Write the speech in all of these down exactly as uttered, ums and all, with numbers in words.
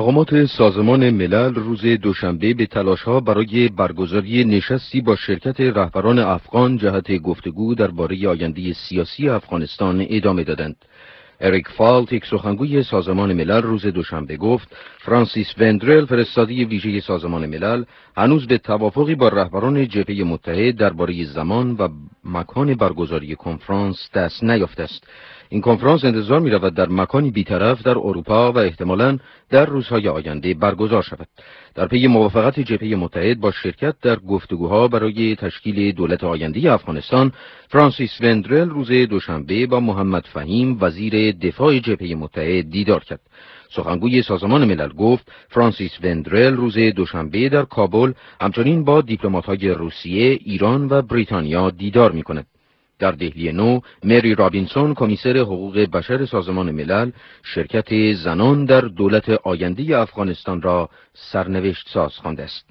مقامات سازمان ملل روز دوشنبه به تلاش‌ها برای برگزاری نشستی با شرکت رهبران افغان جهت گفتگو درباره آینده سیاسی افغانستان ادامه دادند. اریک فالت، یک سخنگوی سازمان ملل، روز دوشنبه گفت فرانسیس وندرل، فرستاده ویژه سازمان ملل، هنوز به توافقی با رهبران جبهه متحد درباره زمان و مکان برگزاری کنفرانس دست نیافته است. این کنفرانس انتظار می‌رود در مکانی بی‌طرف در اروپا و احتمالاً در روزهای آینده برگزار شود. در پی موافقت جبهه متحد با شرکت در گفتگوها برای تشکیل دولت آینده افغانستان، فرانسیس وندرل روز دوشنبه با محمد فهیم، وزیر دفاع جبهه متحد، دیدار کرد. سخنگوی سازمان ملل گفت فرانسیس وندرل روز دوشنبه در کابل همچنین با دیپلمات‌های روسیه، ایران و بریتانیا دیدار می‌کند. در دهلی نو، مری رابینسون، کمیسر حقوق بشر سازمان ملل، شرکت زنان در دولت آینده افغانستان را سرنوشت ساز خوانده است.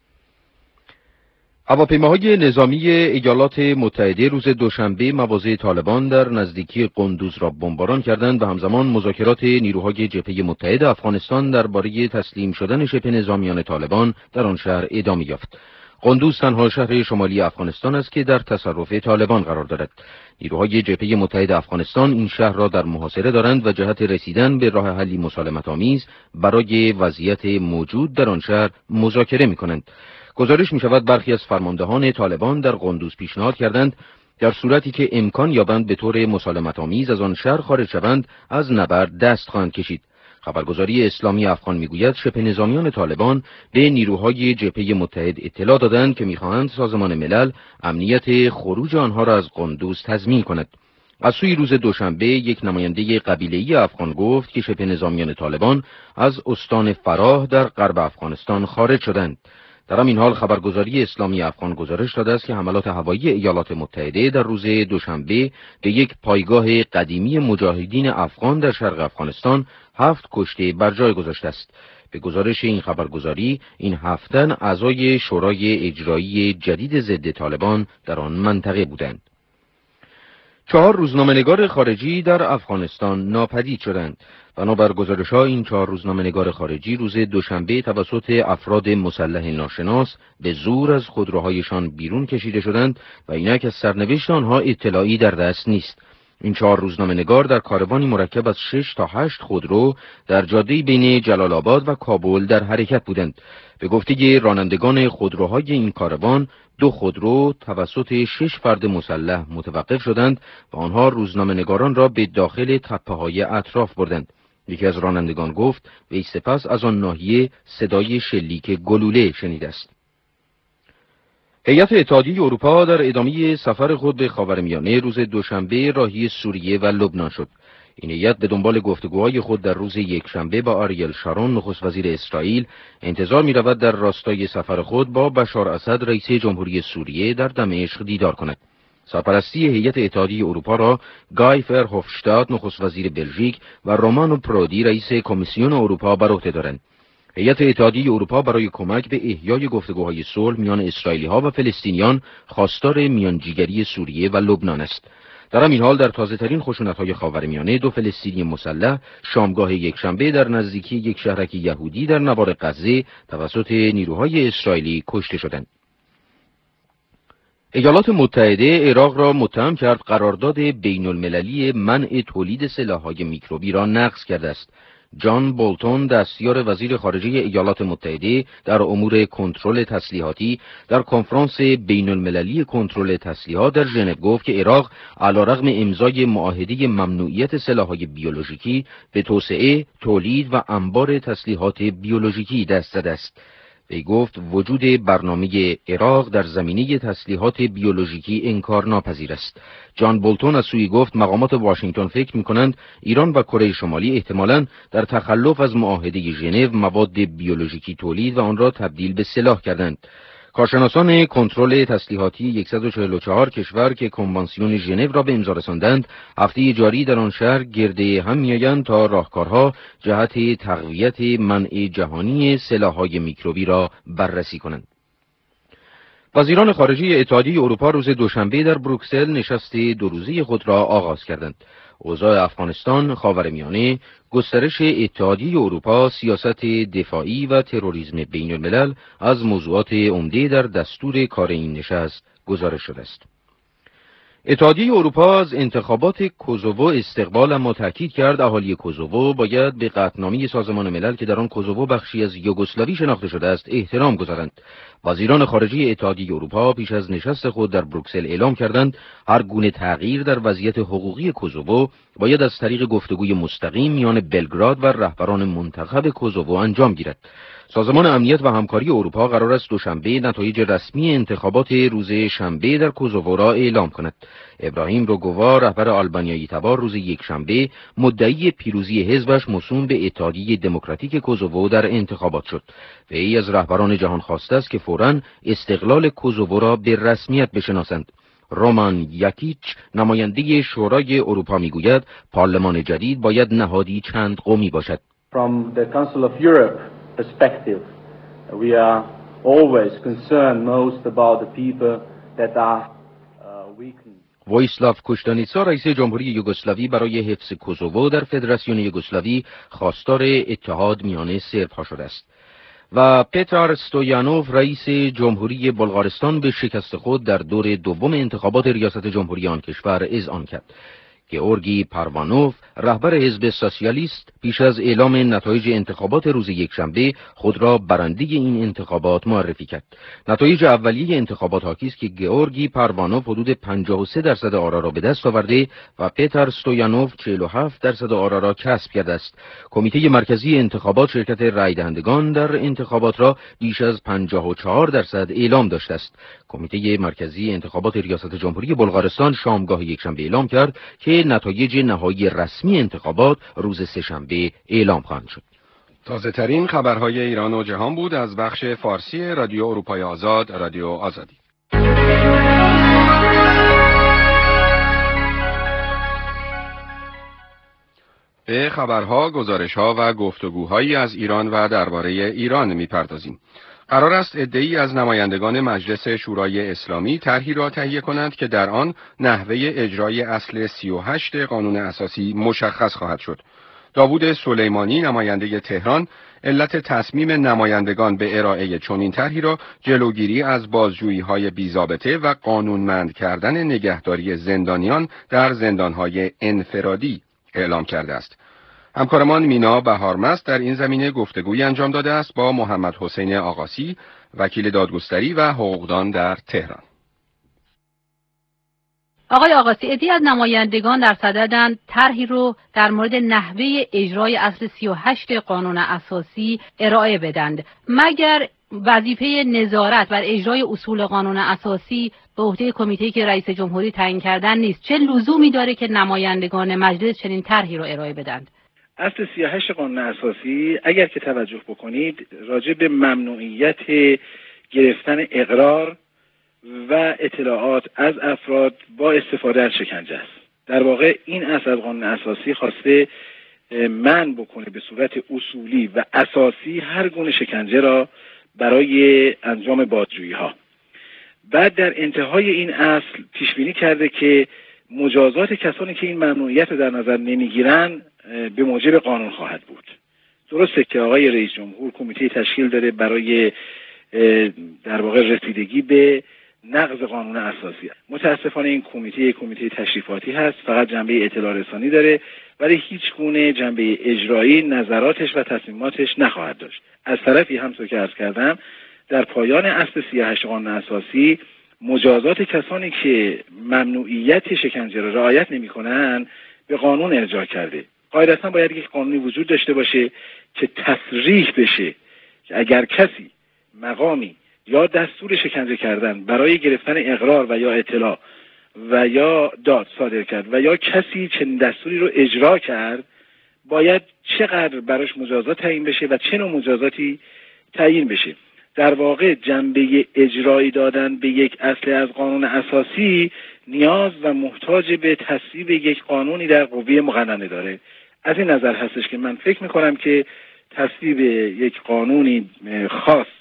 هواپیماهای نظامی ایالات متحده روز دوشنبه مواضع طالبان در نزدیکی قندوز را بمباران کردند و همزمان مذاکرات نیروهای جبهه متحد افغانستان درباره تسلیم شدن شبه نظامیان طالبان در آن شهر ادامه یافت. قندوز تنها شهر شمالی افغانستان است که در تصرف طالبان قرار دارد. نیروهای جبهه متحد افغانستان این شهر را در محاصره دارند و جهت رسیدن به راه حلی مسالمت‌آمیز برای وضعیت موجود در آن شهر مذاکره می‌کنند. گزارش می‌شود برخی از فرماندهان طالبان در قندوز پیشنهاد کردند در صورتی که امکان یابند به طور مسالمت‌آمیز از آن شهر خارج شوند، از نبرد دست خواهند کشید. خبرگزاری اسلامی افغان میگوید شبه نظامیان طالبان به نیروهای جبهه متحد اطلاع دادند که میخواهند سازمان ملل امنیت خروج آنها را از قندوز تضمین کند. از سوی روز دوشنبه یک نماینده قبیله‌ای افغان گفت که شبه نظامیان طالبان از استان فراه در غرب افغانستان خارج شدند. در همین حال خبرگزاری اسلامی افغان گزارش داده است که حملات هوایی ایالات متحده در روز دوشنبه به یک پایگاه قدیمی مجاهدین افغان در شرق افغانستان هفت کشته بر جای گذاشته است. به گزارش این خبرگزاری، این هفت تن اعضای شورای اجرایی جدید ضد طالبان در آن منطقه بودند. چهار روزنامه‌نگار خارجی در افغانستان ناپدید شدند. بنابر گزارش‌ها این چهار روزنامه‌نگار خارجی روز دوشنبه توسط افراد مسلح ناشناس به زور از خودروهایشان بیرون کشیده شدند و اینک از سرنوشت آنها اطلاعی در دست نیست. این چهار روزنامه‌نگار در کاروانی مرکب از شش تا هشت خودرو در جاده بین جلال آباد و کابل در حرکت بودند. به گفته رانندگان خودروهای این کاروان، دو خودرو توسط شش فرد مسلح متوقف شدند و آنها روزنامه‌نگاران را به داخل تپه‌های اطراف بردند. یکی از رانندگان گفت وی سپس از آن ناحیه صدای شلیک گلوله شنیده است. هیئت اتحادیه اروپا در ادامه سفر خود به خاورمیانه روز دوشنبه راهی سوریه و لبنان شد. این هیئت به دنبال گفتگوهای خود در روز یکشنبه با آریل شارون، نخست وزیر اسرائیل، انتظار می‌رود در راستای سفر خود با بشار اسد، رئیس جمهوری سوریه، در دمشق دیدار کند. سرپرستی هیئت اتحادیه اروپا را گای فرهوفشتاد، نخست وزیر بلژیک، و رومانو پرودی، رئیس کمیسیون اروپا، بر عهده دارند. هیئت اتحادیه اروپا برای کمک به احیای گفتگوهای صلح میان اسرائیلی‌ها و فلسطینیان خواستار میانجیگری سوریه و لبنان است. در همین حال در تازه‌ترین خشونت‌های خاورمیانه، دو فلسطینی مسلح شامگاه یکشنبه در نزدیکی یک شهرک یهودی در نوار غزه توسط نیروهای اسرائیلی کشته شدند. ایالات متحده عراق را متهم کرد قرارداد بین‌المللی منع تولید سلاح‌های میکروبی را نقض کرده است. جان بولتون، دستیار وزیر خارجه ایالات متحده در امور کنترل تسلیحاتی، در کنفرانس بین‌المللی کنترل تسلیحات در ژنو گفت که عراق علیرغم امضای معاهده ممنوعیت سلاح‌های بیولوژیکی به توسعه، تولید و انبار تسلیحات بیولوژیکی دست زده است. وی گفت وجود برنامه عراق در زمینه تسلیحات بیولوژیکی انکارناپذیر است. جان بولتون از سوی گفت مقامات واشنگتن فکر می‌کنند ایران و کره شمالی احتمالاً در تخلف از معاهده ژنو مواد بیولوژیکی تولید و آن را تبدیل به سلاح کردند. کارشناسان کنترل تسلیحاتی صد و چهل و چهار کشور که کنوانسیون ژنو را به امضا رساندند، هفته جاری در آن شهر گرده هم می‌آیند تا راهکارها جهت تقویت منع جهانی سلاح‌های میکروبی را بررسی کنند. وزیران خارجه اتحادیه اروپا روز دوشنبه در بروکسل نشست دو روزه خود را آغاز کردند. اوضاع افغانستان، خاورمیانه، گسترش اتحادیه اروپا، سیاست دفاعی و تروریسم بین الملل از موضوعات عمده در دستور کار این نشست گزارش شده است. اتحادیه اروپا از انتخابات کوزوو استقبال، اما تاکید کرد اهالی کوزوو باید به قطعنامه سازمان ملل که در آن کوزوو بخشی از یوگسلاوی شناخته شده است احترام گذارند. وزیران خارجه اتحادیه اروپا پیش از نشست خود در بروکسل اعلام کردند هر گونه تغییر در وضعیت حقوقی کوزوو باید از طریق گفتگوی مستقیم میان بلگراد و رهبران منتخب کوزوو انجام گیرد. سازمان امنیت و همکاری اروپا قرار است دوشنبه نتایج رسمی انتخابات روز شنبه در کوزوو را اعلام کند. ابراهیم روگووا، رهبر آلبانیایی تبار، روز یکشنبه مدعی پیروزی حزبش موسوم به اتحادیه دموکراتیک کوزوو در انتخابات شد. وی از رهبران جهان خواسته است که فوراً استقلال کوزوو را به رسمیت بشناسند. رومان یاکیچ، نماینده شورای اروپا، میگوید پارلمان جدید باید نهادی چند قومی باشد. From the Council of Europe perspective, we are always concerned most about the people that are uh, weakened. وایسلاو کوشتانیتسا، رئیس جمهوری یوگسلاوی، برای حفظ کوزوو در فدراسیون یوگسلاوی خواستار اتحاد میان سرب‌ها شده است. و پتر استویانوف، رئیس جمهوری بلغارستان، به شکست خود در دور دوم انتخابات ریاست جمهوری آن کشور اذعان کرد. گئورگی پروانوف، رهبر حزب سوسیالیست، پیش از اعلام نتایج انتخابات روز یکشنبه خود را برنده این انتخابات معرفی کرد. نتایج اولیه انتخابات حاکی است که گئورگی پروانوف حدود پنجاه و سه درصد آرا را به دست آورده و پتر استویانوف چهل و هفت درصد آرا را کسب کرده است. کمیته مرکزی انتخابات شرکت رای دهندگان در انتخابات را بیش از پنجاه و چهار درصد اعلام داشته است. کمیته مرکزی انتخابات ریاست جمهوری بلغارستان شامگاه یکشنبه اعلام کرد که نتایج نهایی رسمی انتخابات روز سه‌شنبه اعلام خواهند شد. تازه ترین خبرهای ایران و جهان بود از بخش فارسی رادیو اروپای آزاد، رادیو آزادی. به خبرها، گزارشها و گفتگوهایی از ایران و درباره ایران می‌پردازیم. قرار است عده‌ای از نمایندگان مجلس شورای اسلامی طرحی را تهیه کنند که در آن نحوه اجرای اصل سی و هشت قانون اساسی مشخص خواهد شد. داوود سلیمانی، نماینده تهران، علت تصمیم نمایندگان به ارائه چنین طرحی را جلوگیری از بازجویی‌های بی‌ضابطه و قانونمند کردن نگهداری زندانیان در زندان‌های انفرادی اعلام کرده است. همکارمان مینا بهارمست در این زمینه گفتگویی انجام داده است با محمد حسین آقاسی، وکیل دادگستری و حقوقدان در تهران. آقای آقاسی، عده‌ای از نمایندگان در صددند طرحی رو در مورد نحوه اجرای اصل سی و هشت قانون اساسی ارائه بدند. مگر وظیفه نظارت بر اجرای اصول قانون اساسی به عهده کمیته‌ای که رئیس جمهوری تعیین کردن نیست؟ چه لزومی داره که نمایندگان مجلس چنین طرحی رو ارائه بدند؟ اصل سی و هشت قانون اساسی اگر که توجه بکنید راجع به ممنوعیت گرفتن اقرار و اطلاعات از افراد با استفاده از شکنجه است. در واقع این اصل از قانون اساسی خواسته منع بکنه به صورت اصولی و اساسی هر گونه شکنجه را برای انجام بازجویی ها. بعد در انتهای این اصل پیش بینی کرده که مجازات کسانی که این ممنوعیت رو در نظر نمیگیرن به موجب قانون خواهد بود. درسته که آقای رئیس جمهور کمیته تشکیل داده برای در واقع رسیدگی به نقض قانون اساسی. متاسفانه این کمیته کمیته تشریفاتی هست، فقط جنبه اطلاع رسانی داره ولی هیچ گونه جنبه اجرایی نظراتش و تصمیماتش نخواهد داشت. از طرفی همونطور که عرض کردم در پایان اصل سی و هشت قانون اساسی مجازات کسانی که ممنوعیت شکنجه را رعایت نمی‌کنند به قانون ارجاع کرده. قاعدتاً باید یک قانونی وجود داشته باشه که تصریح بشه که اگر کسی مقامی یا دستور شکنجه کردن برای گرفتن اقرار و یا اطلاع و یا داد صادر کرد و یا کسی چنین دستوری رو اجرا کرد باید چقدر براش مجازات تعیین بشه و چه نوع مجازاتی تعیین بشه. در واقع جنبه اجرایی دادن به یک اصل از قانون اساسی نیاز و محتاج به تصویب یک قانونی در قوه مقننه داره. از این نظر هستش که من فکر میکنم که تصویب یک قانونی خاص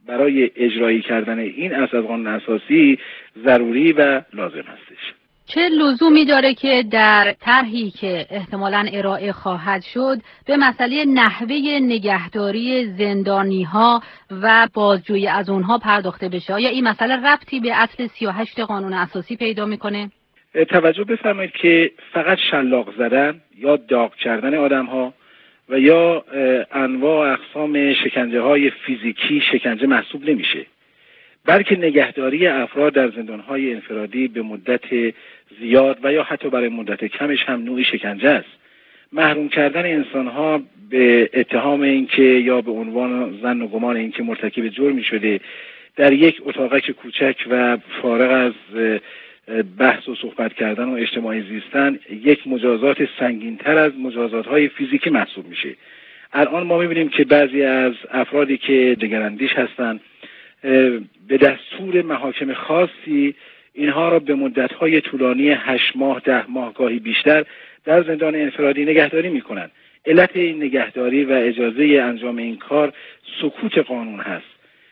برای اجرایی کردن این اصل از قانون اساسی ضروری و لازم هستش. چه لزومی داره که در طرحی که احتمالاً ارائه خواهد شد به مسئله نحوه نگهداری زندانی‌ها و بازجویی از اونها پرداخته بشه؟ آیا این مسئله ربطی به اصل سی و هشت قانون اساسی پیدا میکنه؟ توجه بفرمایید که فقط شلاق زدن یا داغ کردن آدم‌ها و یا انواع و اقسام شکنجه‌های فیزیکی شکنجه محسوب نمیشه، بلکه نگهداری افراد در زندان‌های انفرادی به مدت زیاد و یا حتی برای مدت کمش هم نوعی شکنجه است. محروم کردن انسان‌ها به اتهام اینکه یا به عنوان ظن و گمان اینکه مرتکب جرمی شده در یک اتاقک کوچک و فارغ از بحث و صحبت کردن و اجتماعی زیستن یک مجازات سنگین‌تر از مجازات‌های فیزیکی محسوب میشه. الان ما می‌بینیم که بعضی از افرادی که دگراندیش هستند به دستور محاکم خاصی اینها را به مدت‌های طولانی هشت ماه، ده ماه گاهی بیشتر در زندان انفرادی نگهداری می‌کنند. علت این نگهداری و اجازه انجام این کار سکوت قانون هست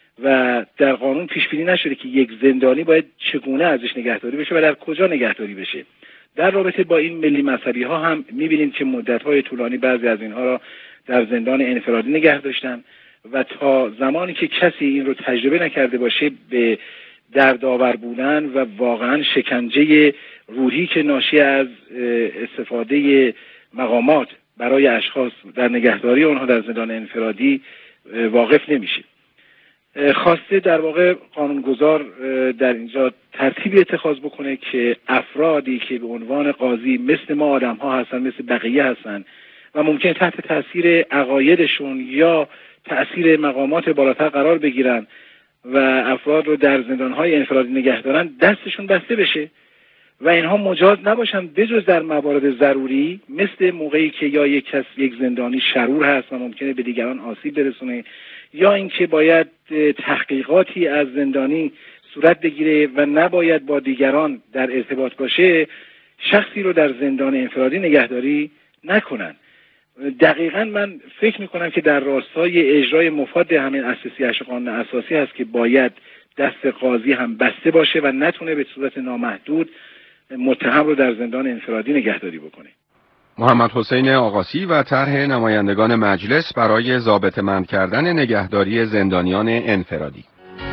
و در قانون پیش بینی نشده که یک زندانی باید چگونه ازش نگهداری بشه و در کجا نگهداری بشه. در رابطه با این ملی مذهبی ها هم می‌بینیم که مدت‌های طولانی بعضی از اینها را در زندان انفرادی نگه داشتن و تا زمانی که کسی این رو تجربه نکرده باشه به دردآور بودن و واقعا شکنجه روحی که ناشی از استفاده مقامات برای اشخاص در نگهداری آنها در زندان انفرادی واقف نمیشه. خواسته در واقع قانونگذار در اینجا ترتیبی اتخاذ بکنه که افرادی که به عنوان قاضی مثل ما آدم ها هستن، مثل بقیه هستن و ممکن تحت تاثیر عقایدشون یا تأثیر مقامات بالاتر قرار بگیرن و افراد رو در زندان‌های انفرادی نگه دارن، دستشون بسته بشه و اینها مجاز نباشن بجز در موارد ضروری، مثل موقعی که یا یک کس یک زندانی شرور هست و ممکنه به دیگران آسیب برسونه، یا اینکه باید تحقیقاتی از زندانی صورت بگیره و نباید با دیگران در ارتباط باشه، شخصی رو در زندان انفرادی نگهداری نکنن. دقیقاً من فکر میکنم که در راستای اجرای مفاد همین اصل سی و هشت قانون اساسی هست که باید دست قاضی هم بسته باشه و نتونه به صورت نامحدود متهم رو در زندان انفرادی نگهداری بکنه. محمد حسین آقاسی و طرح نمایندگان مجلس برای ضابطه‌مند کردن نگهداری زندانیان انفرادی.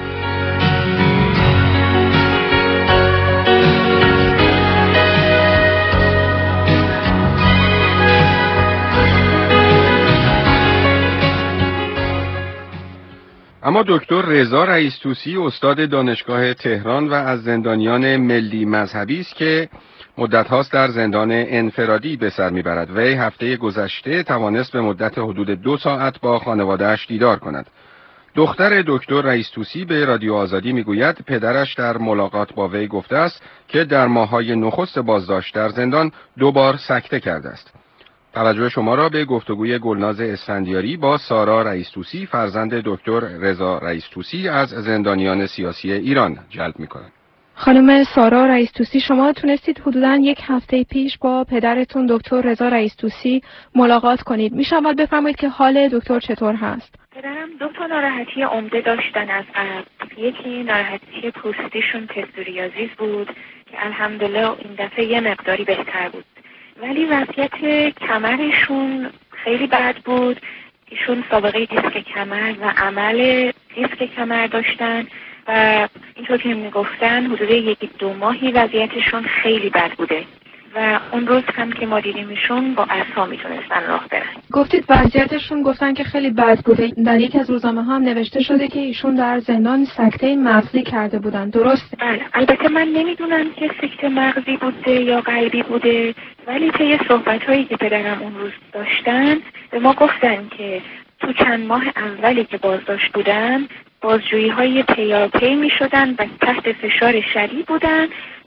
اما دکتر رضا رئیس طوسی استاد دانشگاه تهران و از زندانیان ملی مذهبی است که مدت هاست در زندان انفرادی به سر میبرد. وی هفته گذشته توانست به مدت حدود دو ساعت با خانواده‌اش دیدار کند. دختر دکتر رئیس طوسی به رادیو آزادی میگوید پدرش در ملاقات با وی گفته است که در ماه‌های نخست بازداشت در زندان دو بار سکته کرده است. توجه شما را به گفتگوی گلناز اسفندیاری با سارا رئیس طوسی فرزند دکتر رضا رئیس طوسی از زندانیان سیاسی ایران جلب می‌کنم. خانم سارا رئیس طوسی، شما تونستید حدوداً یک هفته پیش با پدرتون دکتر رضا رئیس طوسی ملاقات کنید. میشه اول بفرمایید که حال دکتر چطور هست؟ پدرم دو تا ناراحتی عمده داشتن از قبل. یکی ناراحتی پوستیشون پستوریازیس بود که الحمدلله این دفعه یه مقداری بهتر بود. ولی وضعیت کمرشون خیلی بد بود. ایشون سابقه دیسک کمر و عمل دیسک کمر داشتن و اینطور که میگفتن حدود یکی دو ماهی وضعیتشون خیلی بد بوده و اون روز هم که ما دیدیمشون با عصا میتونستن راه برن. گفتید وضعیتشون گفتن که خیلی بد بوده. در یک از روزنامه ها هم نوشته شده که ایشون در زندان سکته مغزی کرده بودن، درست؟ بله، البته من نمیدونم که سکته مغزی بوده یا قلبی بوده، ولی طی صحبت‌هایی که پدرم اون روز داشتن به ما گفتن که تو چند ماه اولی که بازداشت بودن بازجویی‌های پیاپی می‌شدن و تحت فشار شدید بودن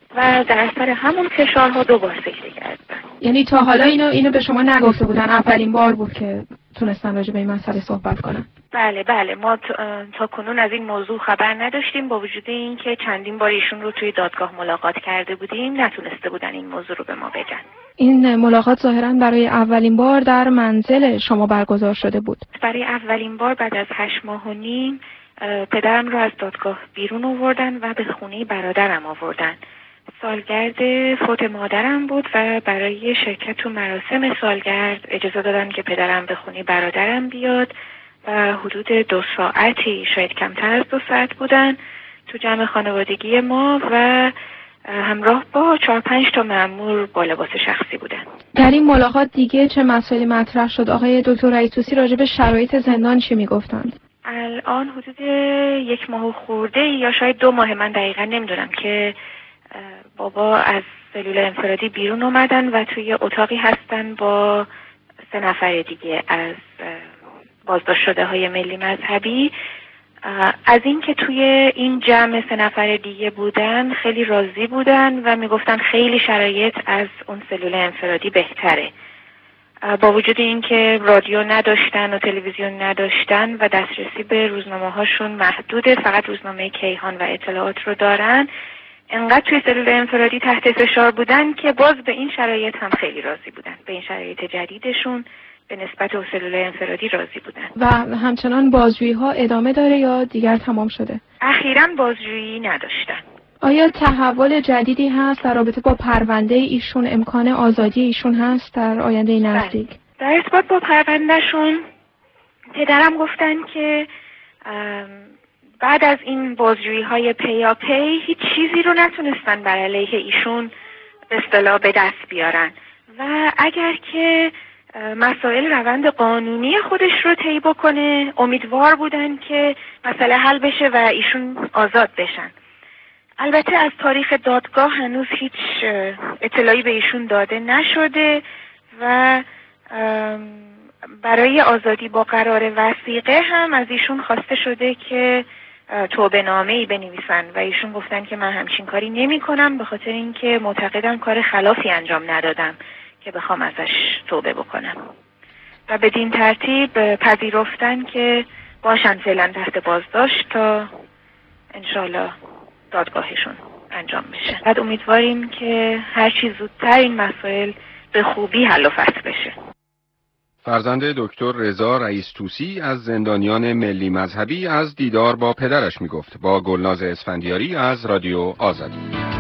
و در اثر همون فشارها دوبار سکته کردن. یعنی تا حالا اینو اینو به شما نگفته بودن؟ اولین بار بود که تونستن راجع به این مسئله صحبت کنن؟ بله بله، ما تا کنون از این موضوع خبر نداشتیم، با وجود این که چندین بار ایشون رو توی دادگاه ملاقات کرده بودیم نتونسته بودن این موضوع رو به ما بگن. این ملاقات ظاهراً برای اولین بار در منزل شما برگزار شده بود؟ برای اولین بار بعد از هشت ماه و نیم پدرم رو از دادگاه بیرون آوردن و به خونه برادرم آوردن. سالگرد فوت مادرم بود و برای شرکت تو مراسم سالگرد اجازه دادن که پدرم به خونه برادرم بیاد و حدود دو ساعتی، شاید کمتر از دو ساعت بودن تو جمع خانوادگی ما و همراه با چهار پنج تا مأمور با لباس شخصی بودن. در این ملاقات دیگه چه مسائلی مطرح شد؟ آقای دکتر رئیس طوسی راجع به شرایط زندان چی میگفتند؟ الان حدود یک ماه خورده یا شاید دو ماه، من دقیقا نمیدونم، که بابا از سلول انفرادی بیرون اومدن و توی اتاقی هستن با سه نفر دیگه از بازداشت شده های ملی مذهبی. از این که توی این جمع سه نفر دیگه بودن خیلی راضی بودن و میگفتن خیلی شرایط از اون سلول انفرادی بهتره. با وجود این که رادیو نداشتن و تلویزیون نداشتن و دسترسی به روزنامه هاشون محدوده، فقط روزنامه کیهان و اطلاعات رو دارن، انقدر توی سلول انفرادی تحت فشار بودن که باز به این شرایط هم خیلی راضی بودن. به این شرایط جدیدشون به نسبت به سلول انفرادی راضی بودن. و همچنان بازجویی ها ادامه داره یا دیگر تمام شده؟ اخیراً بازجویی نداشتن. آیا تحول جدیدی هست در رابطه با پرونده ایشون؟ امکان آزادی ایشون هست در آینده نزدیک؟ در ارتباط با پروندهشون پدرم گفتن که بعد از این بازجویی های پیاپی هیچ چیزی رو نتونستن بر علیه ایشون به اصطلاح به دست بیارن و اگر که مسائل روند قانونی خودش رو طی بکنه امیدوار بودن که مسئله حل بشه و ایشون آزاد بشن. البته از تاریخ دادگاه هنوز هیچ اطلاعی به ایشون داده نشده و برای آزادی با قرار وثیقه هم از ایشون خواسته شده که توبه نامه‌ای بنویسن و ایشون گفتن که من همچین کاری نمی کنم به خاطر اینکه معتقدم کار خلافی انجام ندادم که بخوام ازش توبه بکنم و بدین ترتیب پذیرفتن که باشن فعلا تحت بازداشت تا انشالله دادگاهشون انجام بشه. بعد امیدواریم که هر چی زودتر این مسائل به خوبی حل و فصل بشه. فرزند دکتر رضا رئیس طوسی از زندانیان ملی مذهبی از دیدار با پدرش میگفت. با گلناز اسفندیاری از رادیو آزادی.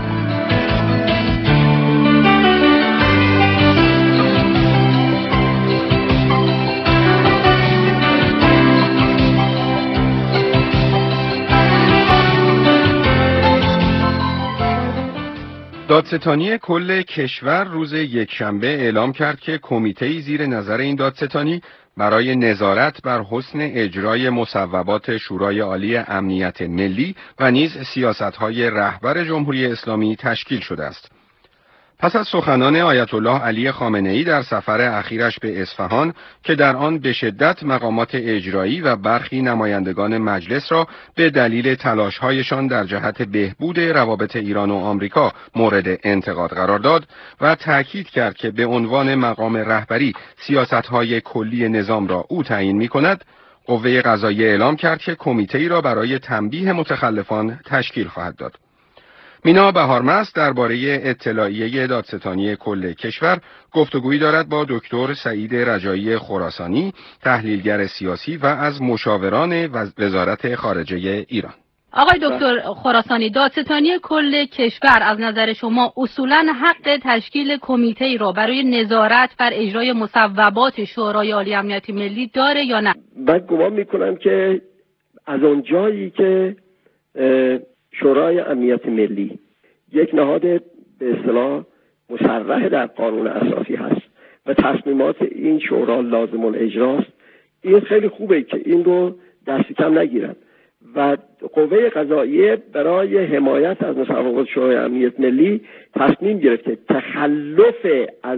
دادستانی کل کشور روز یکشنبه اعلام کرد که کمیته‌ای زیر نظر این دادستانی برای نظارت بر حسن اجرای مصوبات شورای عالی امنیت ملی و نیز سیاست‌های رهبر جمهوری اسلامی تشکیل شده است. پس از سخنان آیت الله علی خامنه‌ای در سفر اخیرش به اصفهان که در آن به شدت مقامات اجرایی و برخی نمایندگان مجلس را به دلیل تلاش‌هایشان در جهت بهبود روابط ایران و آمریکا مورد انتقاد قرار داد و تأکید کرد که به عنوان مقام رهبری سیاست‌های کلی نظام را او تعیین می‌کند، قوه قضاییه اعلام کرد که کمیته‌ای را برای تنبیه متخلفان تشکیل خواهد داد. مینا بهارمست درباره اطلاعیه دادستانی کل کشور گفتگویی دارد با دکتر سعید رجایی خراسانی، تحلیلگر سیاسی و از مشاوران وزارت خارجه ایران. آقای دکتر خراسانی، دادستانی کل کشور از نظر شما اصولاً حق تشکیل کمیته‌ای را برای نظارت بر اجرای مصوبات شورای عالی امنیت ملی داره یا نه؟ من گمان میکنم که از اون جایی که شورای امنیت ملی یک نهاد به اصطلاح مصرح در قانون اساسی هست و تصمیمات این شورا لازم الاجراست، این خیلی خوبه که این رو دست کم نگیرن و قوه قضاییه برای حمایت از مصوبات شورای امنیت ملی تصمیم گرفته تخلف از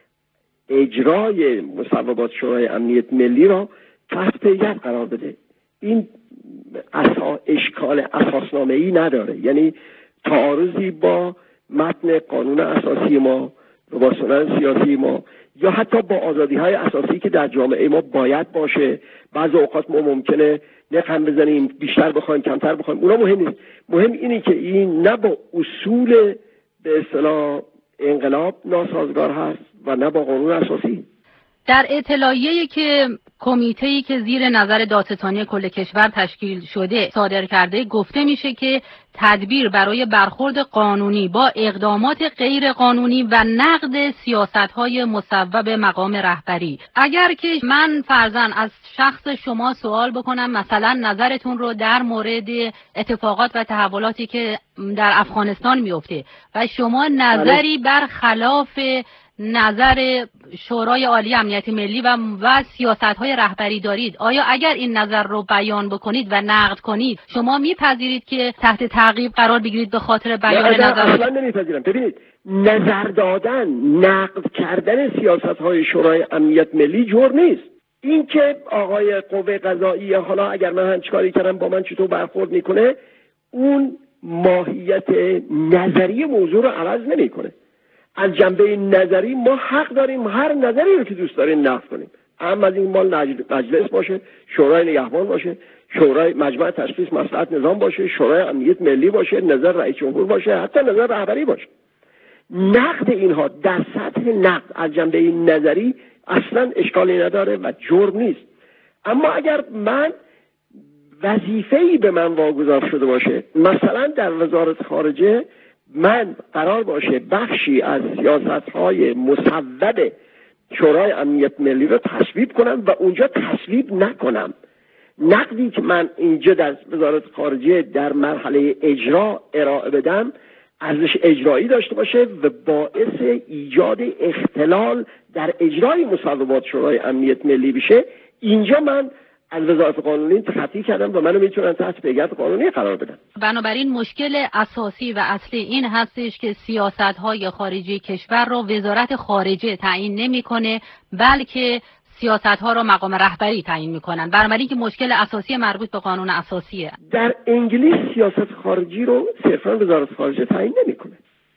اجرای مصوبات شورای امنیت ملی را تحت پیگرد قرار بده. این اصلا اشکال اساسنامه‌ای نداره، یعنی تعارضی با متن قانون اساسی ما و با سنن سیاسی ما یا حتی با آزادی‌های اساسی که در جامعه ما باید باشه. بعضی اوقات ما ممکنه نخم بزنیم، بیشتر بخوایم کمتر بخوایم، اونا مهم نیست. مهم اینه که این نه با اصول به اصطلاح انقلاب ناسازگار هست و نه با قانون اساسی. در اطلاعیه‌ای که کمیته‌ای که زیر نظر دادستانی کل کشور تشکیل شده صادر کرده گفته میشه که تدبیر برای برخورد قانونی با اقدامات غیر قانونی و نقد سیاست‌های مصوب مقام رهبری. اگر که من فرضاً از شخص شما سوال بکنم مثلا نظرتون رو در مورد اتفاقات و تحولاتی که در افغانستان میفته و شما نظری برخلاف نظر شورای عالی امنیت ملی و و سیاست‌های رهبری دارید، آیا اگر این نظر رو بیان بکنید و نقد کنید شما میپذیرید که تحت تعقیب قرار بگیرید به خاطر بیان نظر؟ اصلا نمیپذیرم. ببینید، نظر دادن، نقد کردن سیاست‌های شورای امنیت ملی جرم نیست. این که آقای قوه قضاییه حالا اگر من هم چیکاری کردم با من چطور برخورد میکنه، اون ماهیت نظری موضوع رو عوض نمیکنه. از جنبه نظری ما حق داریم هر نظری رو که دوست داریم نقد کنیم، اما از این مال مجلس باشه، شورای نگهبان باشه، شورای مجمع تشخیص مصلحت نظام باشه، شورای امنیت ملی باشه، نظر رئیس جمهور باشه، حتی نظر رهبری باشه. نقد اینها در سطح نقد از جنبه نظری اصلا اشکالی نداره و جرم نیست. اما اگر من وظیفه‌ای به من واگذار شده باشه، مثلا در وزارت خارجه من قرار باشه بخشی از سیاست‌های مصوب شورای امنیت ملی رو تصویب کنم و اونجا تصویب نکنم، نقدی که من اینجا در وزارت خارجه در مرحله اجرا ارائه بدم ارزش اجرایی داشته باشه و باعث ایجاد اختلال در اجرای مصوبات شورای امنیت ملی بشه، اینجا من از وزارت قانونی تخطی کردم و منو میتونن تحت پیگرد قانونی قرار بدن. بنابراین مشکل اساسی و اصلی این هستش که سیاست‌های خارجی کشور رو وزارت خارجه تعیین نمی‌کنه، بلکه سیاست‌ها رو مقام رهبری تعیین می‌کنن. بنابراین که مشکل اساسی مربوط به قانون اساسیه. در انگلیس سیاست خارجی رو صرفاً وزارت خارجه تعیین نمی‌کنه.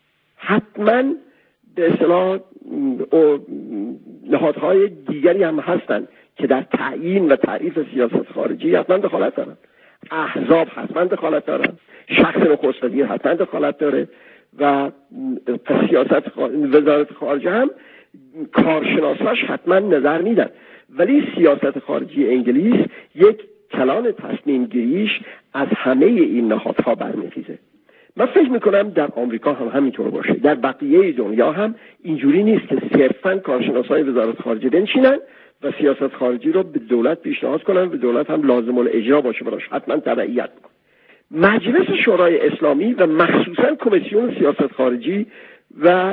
حتماً به اصطلاح نهادهای دیگری هم هستن که در تعیین و تعریف سیاست خارجی حتما دخالت دارن. احزاب حتما دخالت دارن، شخص نخست وزیر حتما دخالت داره و سیاست خارج... وزارت خارجه هم کارشناساش حتما نظر میدن. ولی سیاست خارجی انگلیس یک کلان تصمیم گیریش از همه این نهادها برمیخیزه. من فکر میکنم در آمریکا هم همینطور باشه، در بقیه دنیا هم اینجوری نیست که صرفاً کارشناسای وزارت خارجه بنشینن و سیاست خارجی رو به دولت پیشنهاد کنن و دولت هم لازم الاجرا باشه براش حتما تبعیت بکنه. مجلس شورای اسلامی و مخصوصاً کمیسیون سیاست خارجی و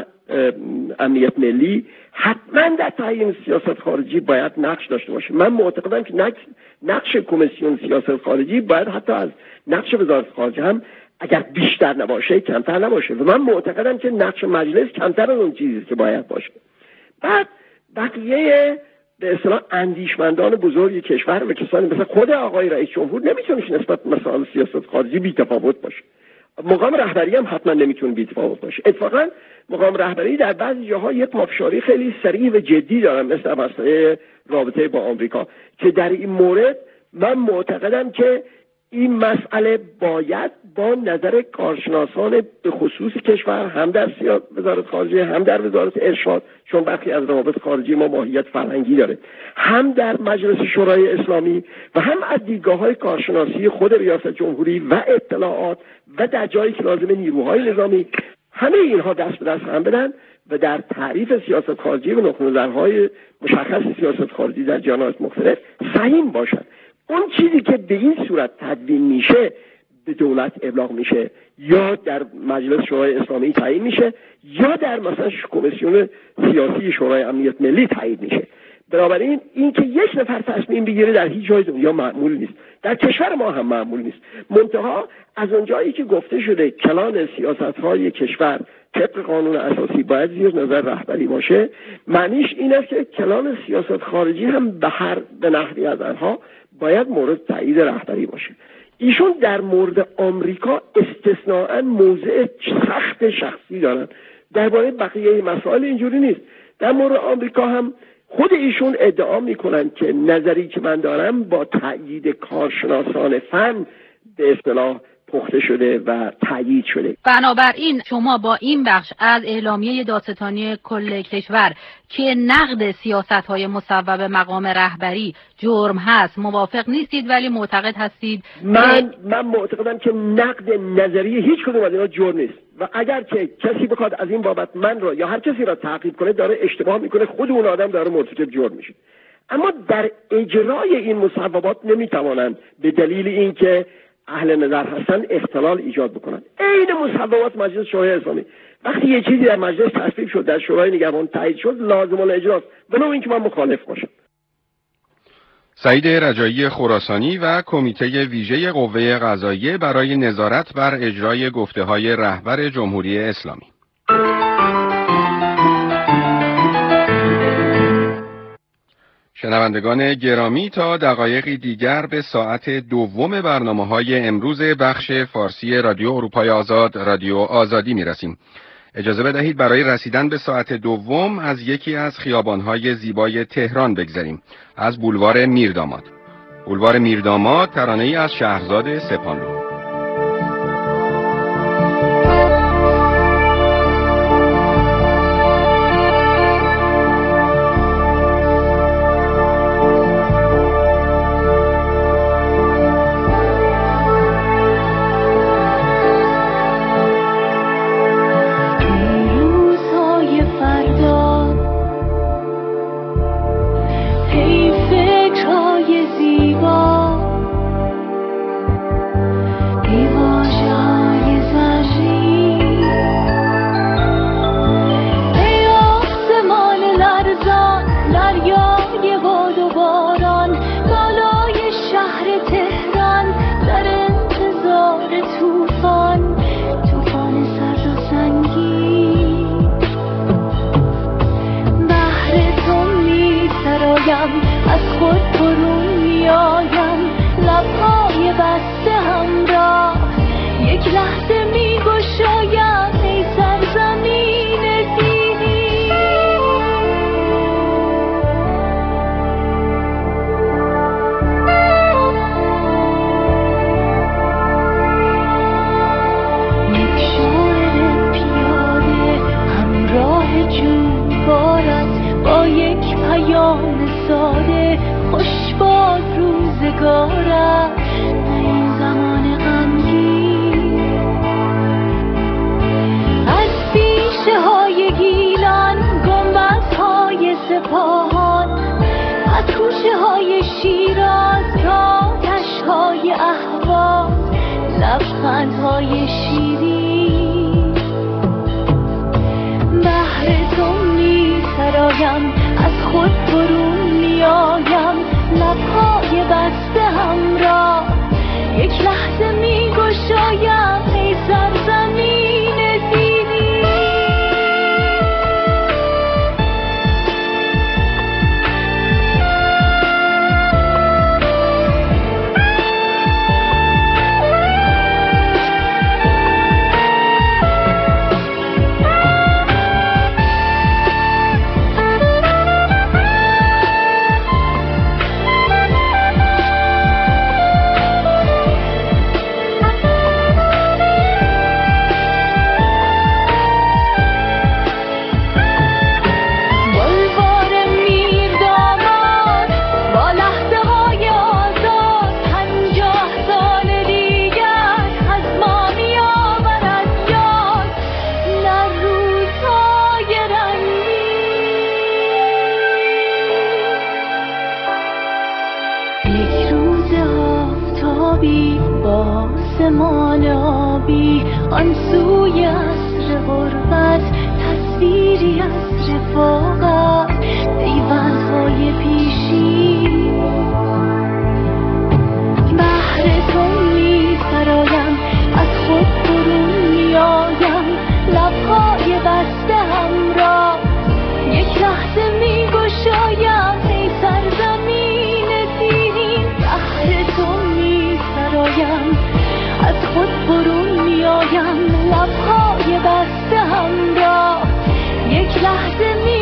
امنیت ملی حتما در تعیین سیاست خارجی باید نقش داشته باشه. من معتقدم که نقش نقش کمیسیون سیاست خارجی باید حتی از نقش وزارت خارجه هم اگر بیشتر نباشه کمتر نباشه و من معتقدم که نقش مجلس کمتر از اون چیزی که باید باشه. بعد بقیه به اصطلاح اندیشمندان بزرگ کشور و کسانی مثل خود آقای رئیس جمهور نمیتونش نسبت به مسائل سیاست خارجی بی‌تفاوت باشه. مقام رهبری هم حتما نمیتونه بی‌تفاوت باشه. اتفاقا مقام رهبری در بعضی جاها یه پافشاری خیلی سریع و جدی دارن، مثل مسئله رابطه با آمریکا، که در این مورد من معتقدم که این مسئله باید با نظر کارشناسان به خصوص کشور هم در وزارت خارجه هم در وزارت ارشاد، چون برخی از روابط خارجی ما ماهیت فرهنگی داره، هم در مجلس شورای اسلامی و هم از دیدگاه‌های کارشناسی خود ریاست جمهوری و اطلاعات و در جایی که لازم نیروهای نظامی، همه اینها دست به دست هم بدن و در تعریف سیاست خارجی و نقطه نظرهای مشخص سیاست خارجی در جنایات مختلف سهیم باشند. اون چیزی که به این صورت تدوین میشه به دولت ابلاغ میشه یا در مجلس شورای اسلامی تعیین میشه یا در مثلا کمیسیون سیاسی شورای امنیت ملی تعیین میشه. بنابراین این که یک نفر تصمیم بگیره در هیچ جای دنیا معمول نیست، در کشور ما هم معمول نیست. منتها از اونجایی که گفته شده کلان سیاست‌های کشور طبق قانون اساسی باید زیر نظر رهبری باشه، معنیش این است که کلان سیاست خارجی هم به هر به نحوی از آنها باید مورد تایید رهبری باشه. ایشون در مورد آمریکا استثناءً موضع سخت شخصی دارن، درباره بقیه مسائل اینجوری نیست. در مورد آمریکا هم خود ایشون ادعا میکنن که نظری که من دارم با تایید کارشناسان فن به اصطلاح پخته شده و تایید شده. بنابراین شما با این بخش از اعلامیه دادستانی کل کشور که نقد سیاست‌های مصوب مقام رهبری جرم هست موافق نیستید، ولی معتقد هستید من من معتقدم که نقد نظری هیچ کدوم از اینا جرم نیست و اگر که کسی بخواد از این بابت من را یا هر کسی را تعقیب کنه داره اشتباه میکنه، خود اون آدم داره مرتکب جرم میشه. اما در اجرای این مصوبات نمیتوانند به دلیل اینکه اهل نظر هستن اختلال ایجاد بکنن. عین مصوبات مجلس شورای اسلامی، وقتی یه چیزی در مجلس تصویب شد، در شورای نگهبان تایید شد، لازم الاجراست، ولو اینکه من مخالف باشم. سعید رجایی خراسانی و کمیته ویژه قوه قضاییه برای نظارت بر اجرای گفته‌های رهبر جمهوری اسلامی. شنوندگان گرامی، تا دقایقی دیگر به ساعت دوم برنامه‌های امروز بخش فارسی رادیو اروپای آزاد، رادیو آزادی می‌رسیم. اجازه بدهید برای رسیدن به ساعت دوم از یکی از خیابان‌های زیبای تهران بگذریم، از بولوار میرداماد. بولوار میرداماد ترانه‌ای از شهرزاد سپانلو. لبخندهای شیرین بهر تو می‌سرایم، از خود برون میایم، لبهای بسته همراه یک لحظه میگشایم ای سرزمین دیدی. آن سوی عصر غربت تصویری از رفاقت، پیوندهای پیشی بهر تو می‌سرایم، از خود برون میایم، لبهای بسته همراه یک لحظه میگشایم ای سرزمین دیرین. بهر تو می‌سرایم، از خود برون میایم، لبهای بسته همراه یک لحظه می